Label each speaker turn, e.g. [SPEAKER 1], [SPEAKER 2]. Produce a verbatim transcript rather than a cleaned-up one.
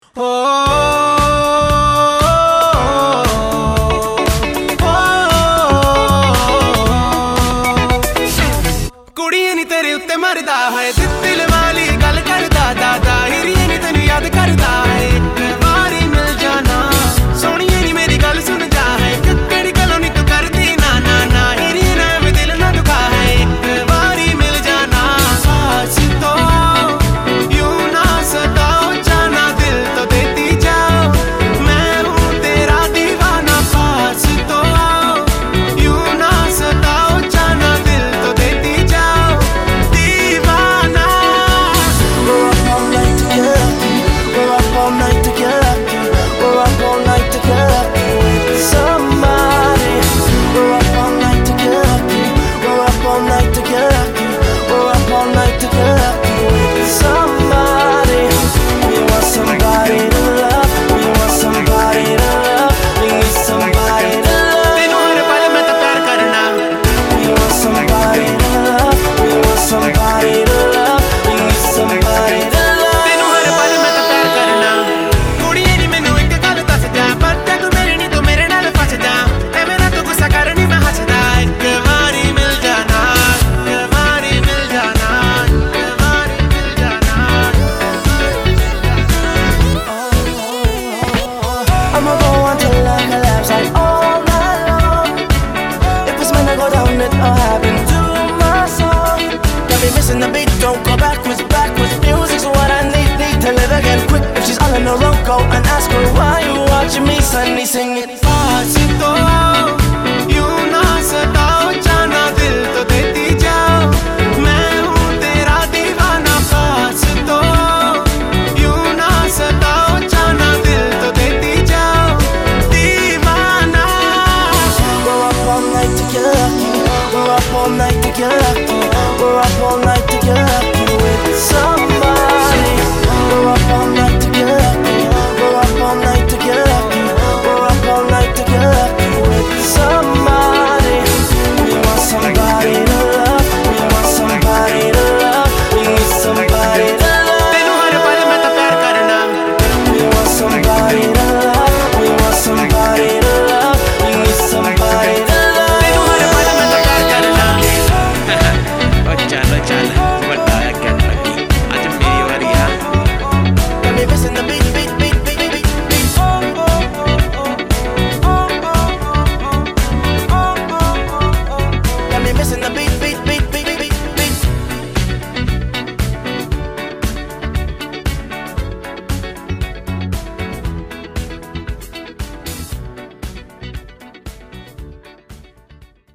[SPEAKER 1] ਕੁੜੀਏ ਨੀ ਤੇਰੇ ਉੱਤੇ ਮਰਦਾ ਹੈ ਦਿਲ ਵਾਲੀ ਗੱਲ ਕਰਦਾ ਦਾਦਾ ਹੀਰੀਏ ਨੀ ਤੈਨੂੰ ਯਾਦ ਕਰਦਾ ਹੈ ਇੱਕ ਵਾਰੀ ਮਿਲ ਜਾਣਾ ਸੋਹਣੀਏ ਨੀ ਮੇਰੀ ਗੱਲ ਸੁਣ ਜਾ ਹੈ ਕਿਹੜੀ ਗੱਲੋਂ ਨੀ ਤੂੰ ਕਰਦੀ ਨਾ ਨਾ ਨਾ ਹੀਰੀਏ ਨਾ ਮੈਂ ਦਿਲ ਨਾ ਦੁਖਾ ਹੈ ਇੱਕ ਵਾਰੀ ਮਿਲ ਜਾਣਾ ਸਾਸ ਤੋਂ ਯੂ ਨਾ ਸਤਾਓ ਜਾਨਾ ਦਿਲ ਤੋਂ ਦੇਤੀ ਜਾਓ ਮੈਂ ਹੂੰ ਤੇਰਾ दीवाना पास तो आओ यू ना सताओ जाना दिल तो देती जाओ दीवाना
[SPEAKER 2] We're up all night to get lucky. We're up all night to get lucky. We're up all night to get lucky with somebody. We're up all night to get lucky. We're up all night to get lucky. We're up all night to get lucky with somebody. We want somebody to love. We want somebody to love. We need somebody to love.
[SPEAKER 1] तेनू हर पल मैं तो प्यार करना
[SPEAKER 2] We want somebody to love. We want somebody to love. We need somebody to love.
[SPEAKER 1] तेनू हर पल मैं तो प्यार करना कुड़िए नी मैनू एक गल दस जा पर ते तू मेरे नी तू मेरे नाल फस जा एवें ना तू गुस्सा कर नी मैं हसदा एक वारी मिल जाना एक वारी मिल जाना एक वारी मिल जाना
[SPEAKER 2] I'ma go until I collapse like all night long. If it's meant to go down, it'll happen to my song. Got me missing the beat, don't go backwards, backwards. Music's what I need, need to live again quick. If she's all in a row, go and ask her why you watching me, Sunny, sing it.